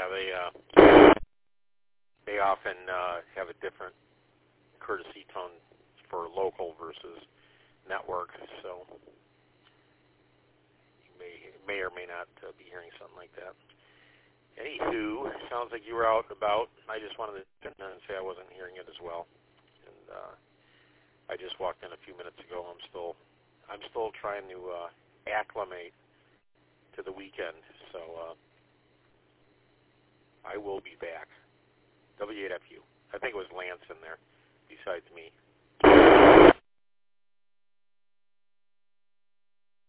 they often have a different courtesy tone for local versus network, so you may or may not be hearing something like that. Anywho, sounds like you were out and about. I just wanted to say I wasn't hearing it as well, and I just walked in a few minutes ago. I'm still trying to acclimate to the weekend, so I will be back. W8FU. I think it was Lance in there besides me.